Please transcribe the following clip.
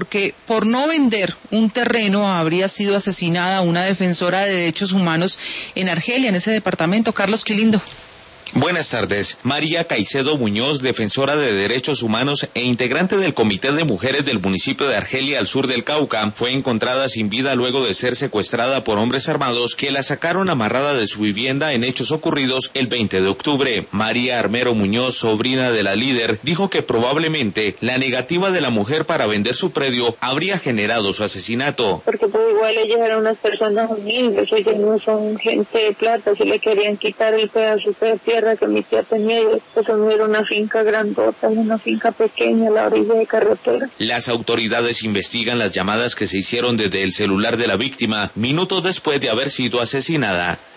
porque por no vender un terreno habría sido asesinada una defensora de derechos humanos en Argelia, en ese departamento. Carlos Quilindo. Buenas tardes. María Caicedo Muñoz, defensora de derechos humanos e integrante del Comité de Mujeres del municipio de Argelia, al sur del Cauca, fue encontrada sin vida luego de ser secuestrada por hombres armados que la sacaron amarrada de su vivienda en hechos ocurridos el 20 de octubre. María Armero Muñoz, sobrina de la líder, dijo que probablemente la negativa de la mujer para vender su predio habría generado su asesinato. Porque pues igual ellos eran unas personas humildes, ellos no son gente de plata, si le querían quitar el pedazo de tierra que mi tía tenía, eso no era una finca grandota, una finca pequeña a la orilla de carretera. Las autoridades investigan las llamadas que se hicieron desde el celular de la víctima minutos después de haber sido asesinada.